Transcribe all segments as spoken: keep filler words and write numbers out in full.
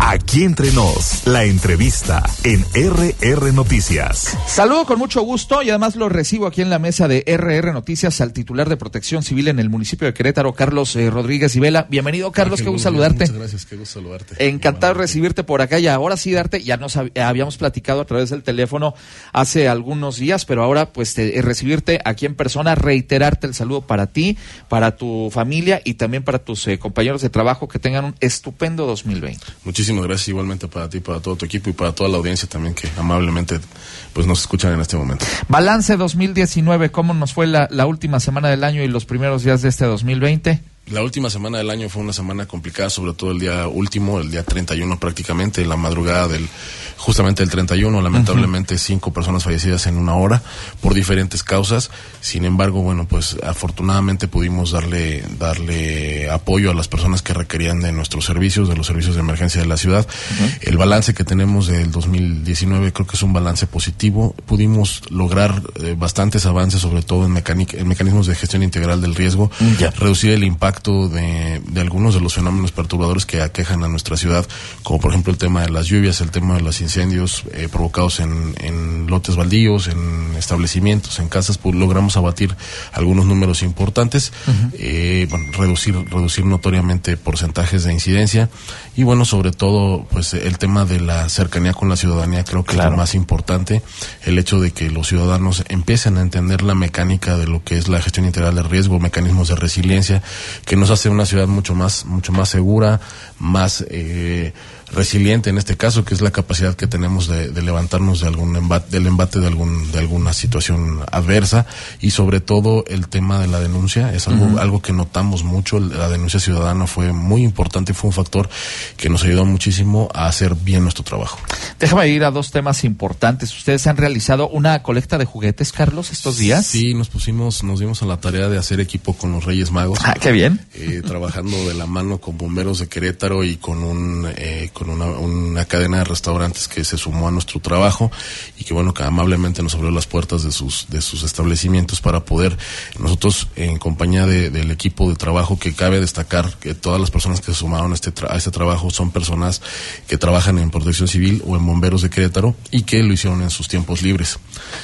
Aquí entre nos, la entrevista en R R Noticias. Saludo con mucho gusto y además lo recibo aquí en la mesa de R R Noticias al titular de Protección Civil en el municipio de Querétaro, Carlos eh, Rodríguez Ibela. Bienvenido, Carlos, qué gusto saludarte. Muchas gracias, qué gusto saludarte. Encantado de recibirte por acá y ahora sí darte, ya nos hab- habíamos platicado a través del teléfono hace algunos días, pero ahora pues te, eh, recibirte aquí en persona, reiterarte el saludo para ti, para tu familia y también para tus eh, compañeros de trabajo, que tengan un estupendo dos mil veinte. Muchísimas gracias igualmente para ti, para todo tu equipo y para toda la audiencia también que amablemente pues nos escuchan en este momento. Balance dos mil diecinueve, ¿cómo nos fue la, la última semana del año y los primeros días de este dos mil veinte? La última semana del año fue una semana complicada, sobre todo el día último, el día treinta y uno prácticamente, la madrugada del, justamente el treinta y uno, lamentablemente uh-huh. cinco personas fallecidas en una hora por diferentes causas. Sin embargo, bueno, pues afortunadamente pudimos darle, darle apoyo a las personas que requerían de nuestros servicios, de los servicios de emergencia de la ciudad. Uh-huh. El balance que tenemos del dos mil diecinueve creo que es un balance positivo. Pudimos lograr eh, bastantes avances, sobre todo en, mecanic- en mecanismos de gestión integral del riesgo, uh-huh. reducir el impacto De, de algunos de los fenómenos perturbadores que aquejan a nuestra ciudad, como por ejemplo el tema de las lluvias, el tema de los incendios eh, provocados en, en lotes baldíos, en establecimientos, en casas. Pues logramos abatir algunos números importantes, uh-huh. eh, bueno, reducir reducir notoriamente porcentajes de incidencia y bueno, sobre todo pues el tema de la cercanía con la ciudadanía creo que claro. es lo más importante, el hecho de que los ciudadanos empiecen a entender la mecánica de lo que es la gestión integral del riesgo, mecanismos de resiliencia, que nos hace una ciudad mucho más mucho más segura, más eh, resiliente en este caso, que es la capacidad que tenemos de, de levantarnos de algún embate, del embate de algún de alguna situación adversa, y sobre todo el tema de la denuncia es algo uh-huh. algo que notamos mucho. La denuncia ciudadana fue muy importante, fue un factor que nos ayudó muchísimo a hacer bien nuestro trabajo. Déjame ir a dos temas importantes. ¿Ustedes han realizado una colecta de juguetes, Carlos, estos días? Sí, nos pusimos, nos dimos a la tarea de hacer equipo con los Reyes Magos. Ah, qué bien. Eh, trabajando de la mano con bomberos de Querétaro y con un eh, con una, una cadena de restaurantes que se sumó a nuestro trabajo y que bueno, que amablemente nos abrió las puertas de sus de sus establecimientos para poder nosotros, en compañía de, del equipo de trabajo, que cabe destacar que todas las personas que se sumaron a este, tra- a este trabajo son personas que trabajan en Protección Civil o en bomberos de Querétaro y que lo hicieron en sus tiempos libres.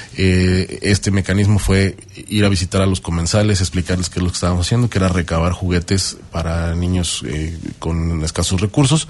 Eh, este mecanismo fue ir a visitar a los comensales, explicarles qué es lo que estábamos haciendo, que era recabar juguetes para niños eh, con escasos recursos,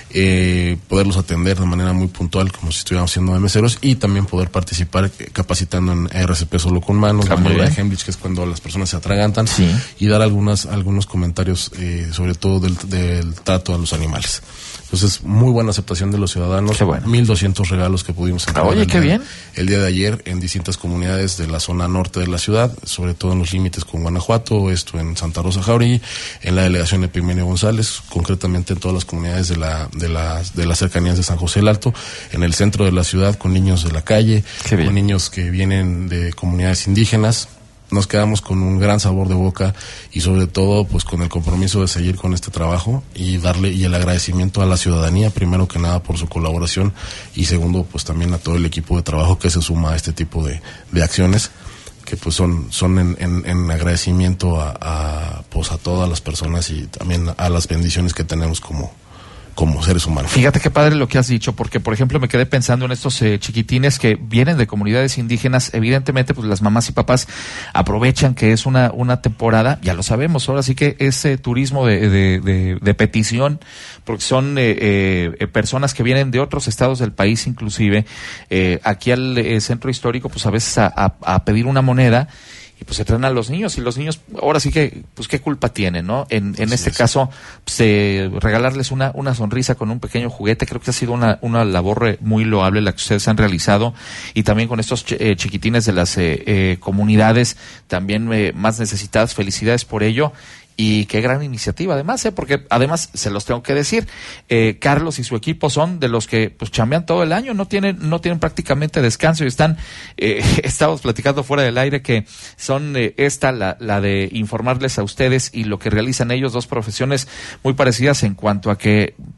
eh, poderlos atender de manera muy puntual como si estuviéramos siendo de meseros, y también poder participar eh, capacitando en R C P solo con manos, ah, maniobra de Heimlich, que es cuando las personas se atragantan, sí. y dar algunas algunos comentarios eh, sobre todo del, del trato a los animales. Entonces, muy buena aceptación de los ciudadanos. Qué bueno. mil doscientos regalos que pudimos entregar. Oye, el, qué bien. El día de ayer en distintas comunidades de la zona norte de la ciudad, sobre todo en los límites con Guanajuato, esto en Santa Rosa Jauregui, en la delegación Epigmenio González, concretamente en todas las comunidades de la de las de las cercanías de San José el Alto, en el centro de la ciudad con niños de la calle, con niños que vienen de comunidades indígenas. Nos quedamos con un gran sabor de boca y sobre todo pues con el compromiso de seguir con este trabajo y darle y el agradecimiento a la ciudadanía, primero que nada por su colaboración y segundo pues también a todo el equipo de trabajo que se suma a este tipo de, de acciones, que pues son son en, en, en agradecimiento a, a pues a todas las personas y también a las bendiciones que tenemos como como seres humanos. Fíjate qué padre lo que has dicho, porque por ejemplo me quedé pensando en estos eh, chiquitines que vienen de comunidades indígenas. Evidentemente pues las mamás y papás aprovechan que es una una temporada, ya lo sabemos, ahora sí que es eh, turismo de, de, de, de petición, porque son eh, eh, personas que vienen de otros estados del país inclusive, eh, aquí al eh, centro histórico pues a veces a, a, a pedir una moneda. Y pues se traen a los niños, y los niños, ahora sí que, pues qué culpa tienen, ¿no? En, en este es. caso, pues, eh, regalarles una, una sonrisa con un pequeño juguete, creo que ha sido una, una labor muy loable la que ustedes han realizado, y también con estos ch- eh, chiquitines de las eh, eh, comunidades también eh, más necesitadas, felicidades por ello. Y qué gran iniciativa, además, ¿eh? Porque además, se los tengo que decir, eh, Carlos y su equipo son de los que pues chambean todo el año, no tienen no tienen prácticamente descanso y están, eh, estamos platicando fuera del aire que son eh, esta, la, la de informarles a ustedes y lo que realizan ellos, dos profesiones muy parecidas en cuanto a que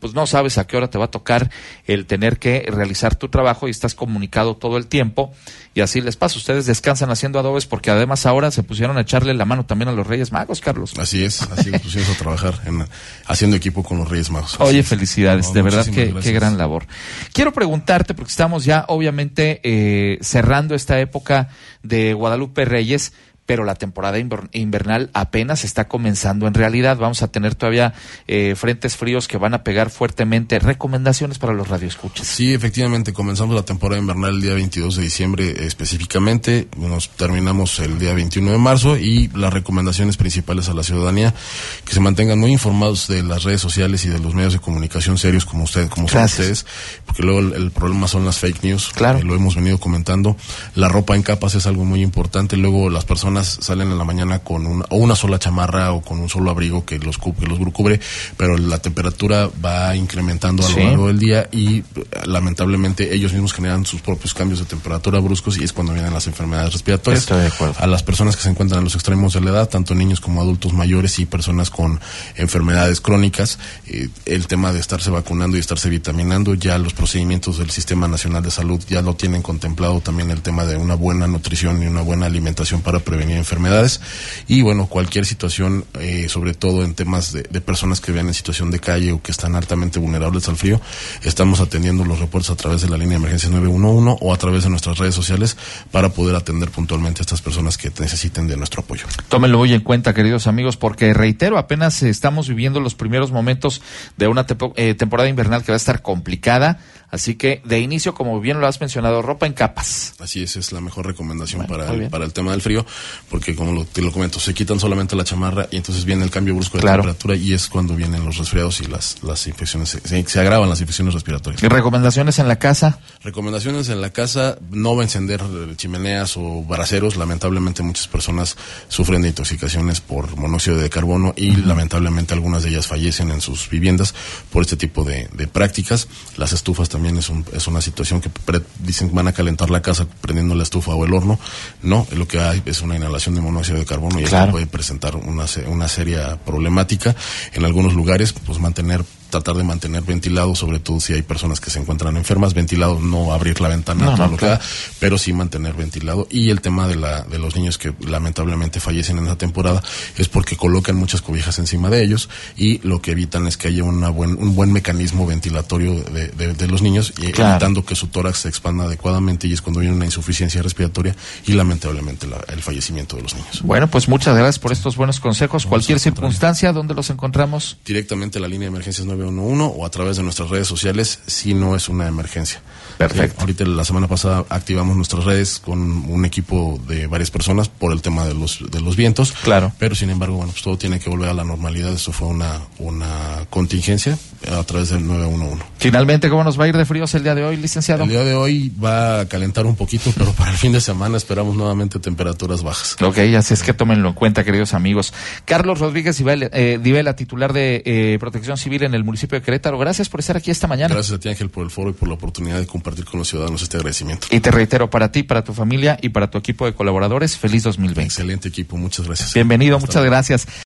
pues no sabes a qué hora te va a tocar el tener que realizar tu trabajo y estás comunicado todo el tiempo, y así les pasa. Ustedes descansan haciendo adobes porque además ahora se pusieron a echarle la mano también a los Reyes Magos, Carlos. Así es, así nos pusimos a trabajar en, haciendo equipo con los Reyes Magos. Oye, es. felicidades, no, de verdad que qué gran labor. Quiero preguntarte, porque estamos ya obviamente eh, cerrando esta época de Guadalupe Reyes, pero la temporada invernal apenas está comenzando en realidad. Vamos a tener todavía eh, frentes fríos que van a pegar fuertemente. Recomendaciones para los radioescuchas. Sí, efectivamente, comenzamos la temporada invernal el día veintidós de diciembre eh, específicamente, nos terminamos el día veintiuno de marzo, y las recomendaciones principales a la ciudadanía, que se mantengan muy informados de las redes sociales y de los medios de comunicación serios como ustedes, como son ustedes, porque luego el, el problema son las fake news. Claro. Eh, lo hemos venido comentando. La ropa en capas es algo muy importante. Luego las personas salen en la mañana con una, o una sola chamarra o con un solo abrigo que los, que los cubre, pero la temperatura va incrementando a lo sí. largo del día, y lamentablemente ellos mismos generan sus propios cambios de temperatura bruscos, y es cuando vienen las enfermedades respiratorias. Estoy de acuerdo. A las personas que se encuentran en los extremos de la edad, tanto niños como adultos mayores y personas con enfermedades crónicas, eh, el tema de estarse vacunando y estarse vitaminando, ya los procedimientos del Sistema Nacional de Salud ya lo tienen contemplado, también el tema de una buena nutrición y una buena alimentación para prevenir enfermedades. Y bueno, cualquier situación, eh, sobre todo en temas de, de personas que vean en situación de calle o que están altamente vulnerables al frío, estamos atendiendo los reportes a través de la línea de emergencias nueve uno uno o a través de nuestras redes sociales para poder atender puntualmente a estas personas que necesiten de nuestro apoyo. Tómenlo muy en cuenta, queridos amigos, porque reitero, apenas estamos viviendo los primeros momentos de una tempo, eh, temporada invernal que va a estar complicada. Así que, de inicio, como bien lo has mencionado, ropa en capas. Así es, es la mejor recomendación bueno, para, el, para el tema del frío, porque como lo, te lo comento, se quitan solamente la chamarra y entonces viene el cambio brusco de claro. temperatura, y es cuando vienen los resfriados y las, las infecciones, se, se agravan las infecciones respiratorias. ¿Y recomendaciones en la casa? Recomendaciones en la casa: no va a encender chimeneas o braseros. Lamentablemente muchas personas sufren de intoxicaciones por monóxido de carbono y uh-huh. lamentablemente algunas de ellas fallecen en sus viviendas por este tipo de, de prácticas. Las estufas también También es, un, es una situación que pre, dicen que van a calentar la casa prendiendo la estufa o el horno. No, lo que hay es una inhalación de monóxido de carbono, y claro. eso puede presentar una, una seria problemática. En algunos lugares, pues mantener tratar de mantener ventilado, sobre todo si hay personas que se encuentran enfermas, ventilado, no abrir la ventana, no, no, claro. pero sí mantener ventilado. Y el tema de la de los niños que lamentablemente fallecen en esa temporada es porque colocan muchas cobijas encima de ellos, y lo que evitan es que haya una buen, un buen mecanismo ventilatorio de, de, de los niños, y claro. evitando que su tórax se expanda adecuadamente, y es cuando viene una insuficiencia respiratoria y lamentablemente la, el fallecimiento de los niños. Bueno, pues muchas gracias por estos buenos consejos. Vamos Cualquier circunstancia, ¿dónde los encontramos? Directamente a la línea de emergencias nueve uno uno o a través de nuestras redes sociales si no es una emergencia. Perfecto. Eh, ahorita la semana pasada activamos nuestras redes con un equipo de varias personas por el tema de los de los vientos. Claro. Pero sin embargo, bueno, pues todo tiene que volver a la normalidad. Eso fue una una contingencia a través del nueve uno uno. Finalmente, ¿cómo nos va a ir de fríos el día de hoy, licenciado? El día de hoy va a calentar un poquito, pero para el fin de semana esperamos nuevamente temperaturas bajas. Ok, así es que tómenlo en cuenta, queridos amigos. Carlos Rodríguez Divela, eh, Divela titular de eh, Protección Civil en el municipio de Querétaro. Gracias por estar aquí esta mañana. Gracias a ti, Ángel, por el foro y por la oportunidad de compartir con los ciudadanos este agradecimiento. Y te reitero, para ti, para tu familia y para tu equipo de colaboradores, feliz dos mil veinte. Excelente equipo, muchas gracias. Bienvenido, Hasta muchas luego. gracias.